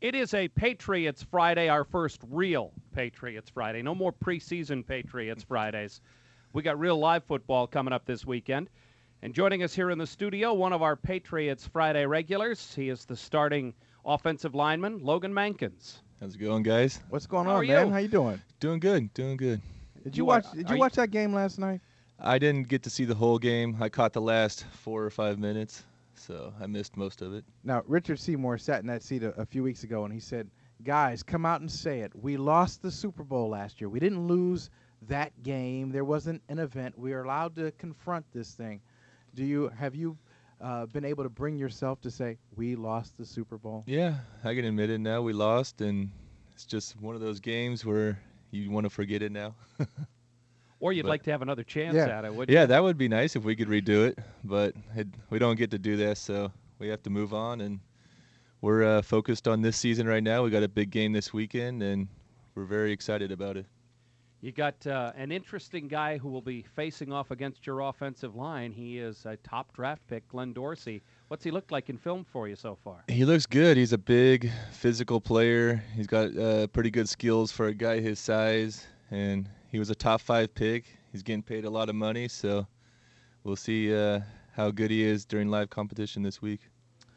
It is a Patriots Friday, our first real Patriots Friday. No more preseason Patriots Fridays. We got real live football coming up this weekend. And joining us here in the studio, one of our Patriots Friday regulars. He is the starting offensive lineman, Logan Mankins. How's it going, guys? What's going How are on, man? you? How you doing? Doing good, doing good. Did You you are- watch? Did are you you- watch that game last night? I didn't get to see the whole game. I caught the last 4 or 5 minutes, so I missed most of it. Now, Richard Seymour sat in that seat a few weeks ago, and he said, "Guys, come out and say it. We lost the Super Bowl last year. We didn't lose that game. There wasn't an event. We are allowed to confront this thing." Have you been able to bring yourself to say we lost the Super Bowl? Yeah, I can admit it now. We lost, and it's just one of those games where you want to forget it now. Or you'd But- like to have another chance Yeah. at it, would Yeah, that would be nice if we could redo it, but we don't get to do that, so we have to move on. And we're focused on this season right now. We got a big game this weekend, and we're very excited about it. You got an interesting guy who will be facing off against your offensive line. He is a top draft pick, Glenn Dorsey. What's he looked like in film for you so far? He looks good. He's a big physical player. He's got pretty good skills for a guy his size, and he was a top 5 pick. He's getting paid a lot of money, so we'll see how good he is during live competition this week.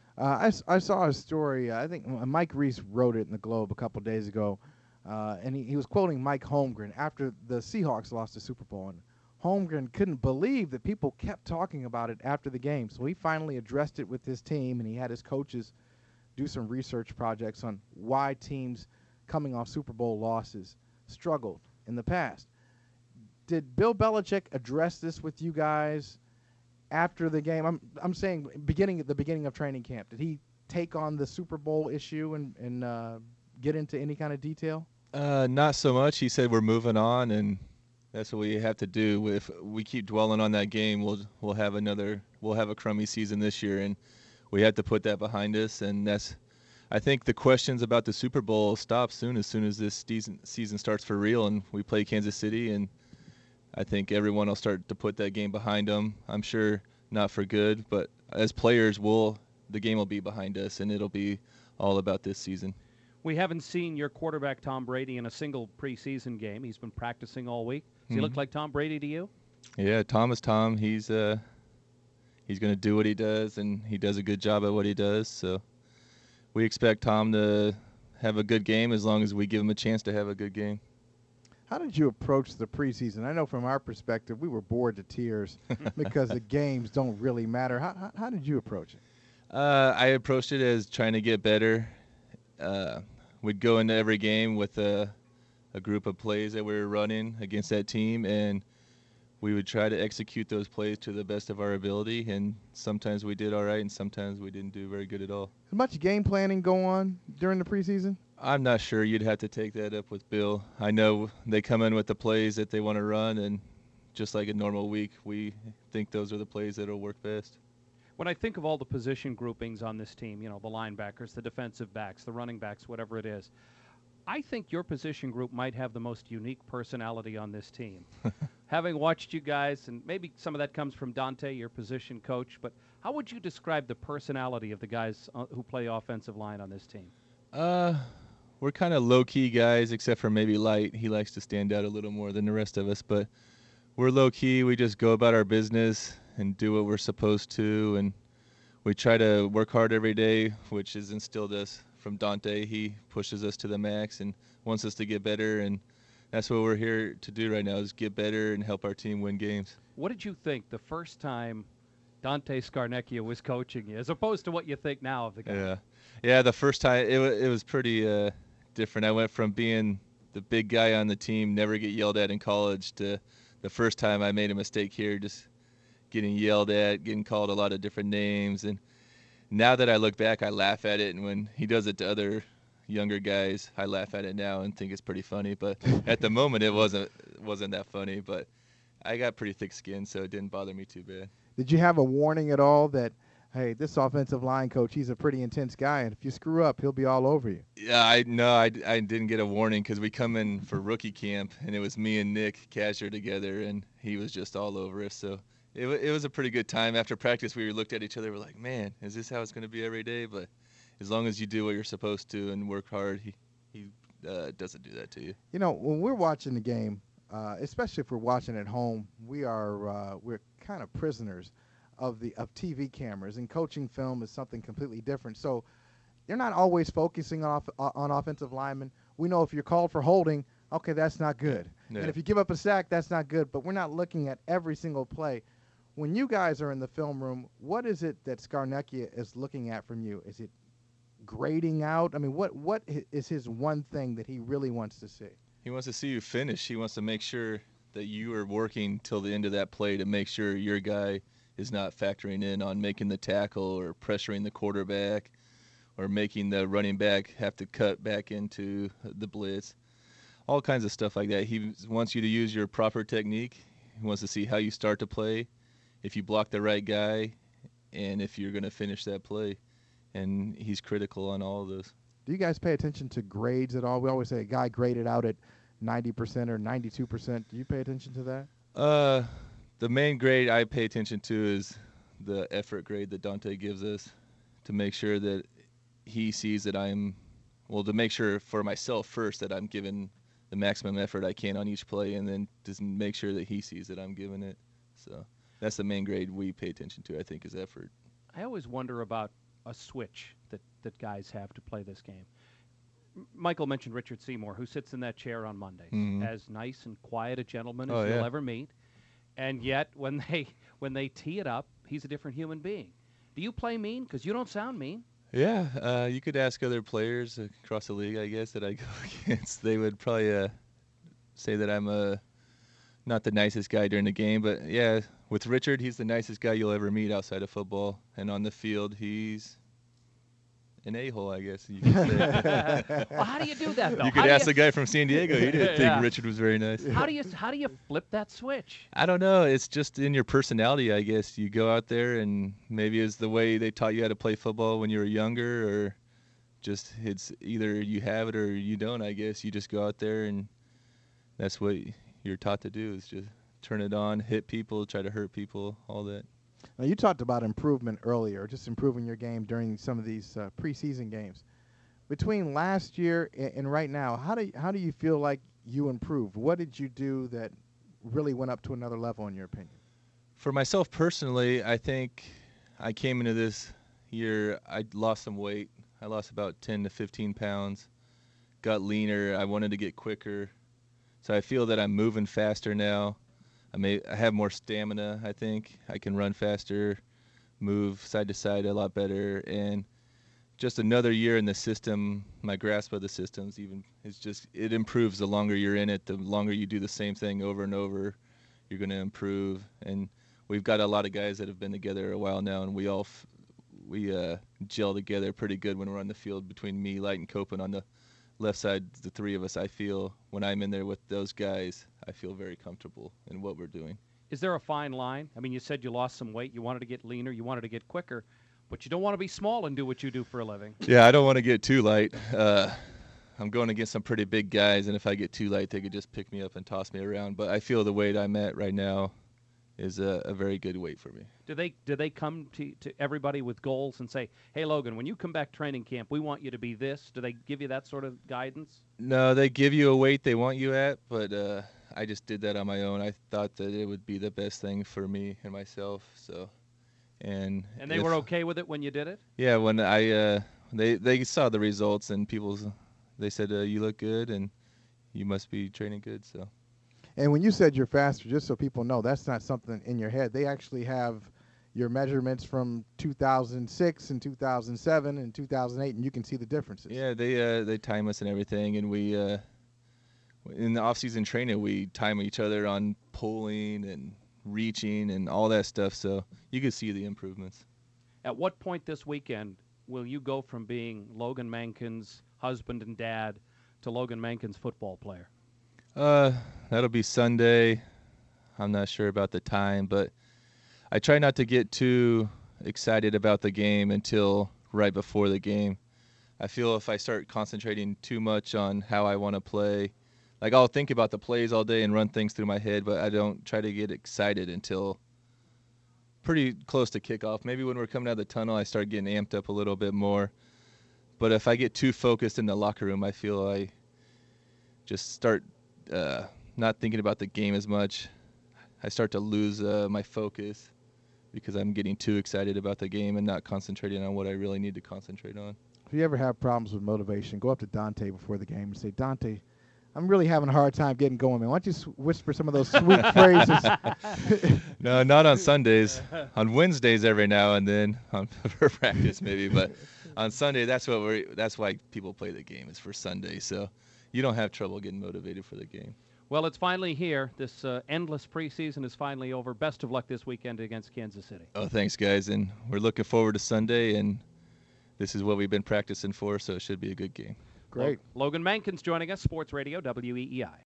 I saw a story. I think Mike Reese wrote it in the Globe a couple days ago, and he was quoting Mike Holmgren after the Seahawks lost the Super Bowl. And Holmgren couldn't believe that people kept talking about it after the game. So he finally addressed it with his team, and he had his coaches do some research projects on why teams coming off Super Bowl losses struggled in the past. Did Bill Belichick address this with you guys after the game? I'm saying at the beginning of training camp. Did he take on the Super Bowl issue and get into any kind of detail? Not so much. He said we're moving on, and that's what we have to do. If we keep dwelling on that game, we'll have a crummy season this year, and we have to put that behind us. And I think the questions about the Super Bowl stop as soon as this season starts for real, and we play Kansas City. And I think everyone will start to put that game behind them. I'm sure not for good, but as players, the game will be behind us, and it'll be all about this season. We haven't seen your quarterback, Tom Brady, in a single preseason game. He's been practicing all week. Does he look like Tom Brady to you? Yeah, Tom is Tom. He's going to do what he does, and he does a good job at what he does. So we expect Tom to have a good game as long as we give him a chance to have a good game. How did you approach the preseason? I know from our perspective, we were bored to tears because the games don't really matter. How did you approach it? I approached it as trying to get better. We'd go into every game with a group of plays that we were running against that team, and we would try to execute those plays to the best of our ability. And sometimes we did all right, and sometimes we didn't do very good at all. Did much game planning go on during the preseason? I'm not sure. You'd have to take that up with Bill. I know they come in with the plays that they want to run, and just like a normal week, we think those are the plays that will work best. When I think of all the position groupings on this team, the linebackers, the defensive backs, the running backs, whatever it is, I think your position group might have the most unique personality on this team. Having watched you guys, and maybe some of that comes from Dante, your position coach, but how would you describe the personality of the guys who play offensive line on this team? We're kind of low-key guys, except for maybe Light. He likes to stand out a little more than the rest of us, but we're low-key. We just go about our business and do what we're supposed to, and we try to work hard every day, which is instilled us from Dante. He pushes us to the max and wants us to get better, and that's what we're here to do right now, is get better and help our team win games. What did you think the first time Dante Scarnecchia was coaching you, as opposed to what you think now of the guy? Yeah. The first time it was pretty different. I went from being the big guy on the team, never get yelled at in college, to the first time I made a mistake here, just getting yelled at, getting called a lot of different names. And now that I look back, I laugh at it. And when he does it to other younger guys, I laugh at it now and think it's pretty funny. But at the moment, it wasn't that funny. But I got pretty thick skin, so it didn't bother me too bad. Did you have a warning at all that, hey, this offensive line coach, he's a pretty intense guy, and if you screw up, he'll be all over you? Yeah, I didn't get a warning because we come in for rookie camp, and it was me and Nick Casher together, and he was just all over us. So it was a pretty good time. After practice, we looked at each other, we're like, man, is this how it's going to be every day? But as long as you do what you're supposed to and work hard, he doesn't do that to you. You know, when we're watching the game, especially if we're watching at home, we're kind of prisoners of TV cameras, and coaching film is something completely different. So they're not always focusing on offensive linemen. We know if you're called for holding, okay, that's not good. Yeah. And if you give up a sack, that's not good. But we're not looking at every single play. When you guys are in the film room, what is it that Scarnecchia is looking at from you? Is it grading out? I mean, what is his one thing that he really wants to see? He wants to see you finish. He wants to make sure that you are working till the end of that play to make sure your guy is not factoring in on making the tackle or pressuring the quarterback or making the running back have to cut back into the blitz. All kinds of stuff like that. He wants you to use your proper technique. He wants to see how you start to play, if you block the right guy, and if you're going to finish that play. And he's critical on all of those. Do you guys pay attention to grades at all? We always say a guy graded out at 90% or 92%. Do you pay attention to that? The main grade I pay attention to is the effort grade that Dante gives us, to make sure that he sees that to make sure for myself first that I'm giving the maximum effort I can on each play, and then just make sure that he sees that I'm giving it. So that's the main grade we pay attention to, I think, is effort. I always wonder about a switch that guys have to play this game. Michael mentioned Richard Seymour, who sits in that chair on Mondays, as nice and quiet a gentleman as you'll ever meet. And yet, when they tee it up, he's a different human being. Do you play mean? Because you don't sound mean. Yeah, you could ask other players across the league, I guess, that I go against. They would probably say that I'm not the nicest guy during the game. But, yeah, with Richard, he's the nicest guy you'll ever meet outside of football. And on the field, he's an a-hole, I guess you could say. Well, how do you do that, though? You could ask the guy from San Diego. He didn't think Richard was very nice. How do you flip that switch? I don't know. It's just in your personality, I guess. You go out there, and maybe it's the way they taught you how to play football when you were younger, or just it's either you have it or you don't, I guess. You just go out there, and that's what you're taught to do, is just turn it on, hit people, try to hurt people, all that. Now, you talked about improvement earlier, just improving your game during some of these preseason games. Between last year and right now, how do you feel like you improved? What did you do that really went up to another level, in your opinion? For myself personally, I think I came into this year, I lost some weight. I lost about 10 to 15 pounds, got leaner. I wanted to get quicker. So I feel that I'm moving faster now. I have more stamina, I think. I can run faster, move side to side a lot better, and just another year in the system, my grasp of the systems it improves the longer you're in it. The longer you do the same thing over and over, you're going to improve. And we've got a lot of guys that have been together a while now, and we gel together pretty good when we're on the field, between me, Light, and Copen on the left side. The three of us, I feel, when I'm in there with those guys, I feel very comfortable in what we're doing. Is there a fine line? I mean, you said you lost some weight, you wanted to get leaner, you wanted to get quicker, but you don't want to be small and do what you do for a living. Yeah, I don't want to get too light. I'm going against some pretty big guys, and if I get too light, they could just pick me up and toss me around. But I feel the weight I'm at right now is a very good weight for me. Do they come to everybody with goals and say, hey, Logan, when you come back training camp, we want you to be this? Do they give you that sort of guidance? No, they give you a weight they want you at, but I just did that on my own. I thought that it would be the best thing for me and myself. So, and they were okay with it when you did it? Yeah, when they saw the results, and they said, you look good and you must be training good. So. And when you said you're faster, just so people know, that's not something in your head. They actually have your measurements from 2006 and 2007 and 2008, and you can see the differences. Yeah, they time us and everything, and we in the off-season training we time each other on pulling and reaching and all that stuff, so you can see the improvements. At what point this weekend will you go from being Logan Mankin's husband and dad to Logan Mankin's football player? That'll be Sunday. I'm not sure about the time, but I try not to get too excited about the game until right before the game. I feel if I start concentrating too much on how I want to play, like I'll think about the plays all day and run things through my head, but I don't try to get excited until pretty close to kickoff. Maybe when we're coming out of the tunnel, I start getting amped up a little bit more. But if I get too focused in the locker room, I feel I just start not thinking about the game as much. I start to lose my focus because I'm getting too excited about the game and not concentrating on what I really need to concentrate on. If you ever have problems with motivation, go up to Dante before the game and say, Dante, I'm really having a hard time getting going, man. Why don't you whisper some of those sweet phrases? No, not on Sundays. On Wednesdays every now and then for practice maybe, but on Sunday that's why people play the game. It's for Sunday, so you don't have trouble getting motivated for the game. Well, it's finally here. This endless preseason is finally over. Best of luck this weekend against Kansas City. Oh, thanks, guys, and we're looking forward to Sunday, and this is what we've been practicing for, so it should be a good game. Great. Logan Mankins joining us, Sports Radio WEEI.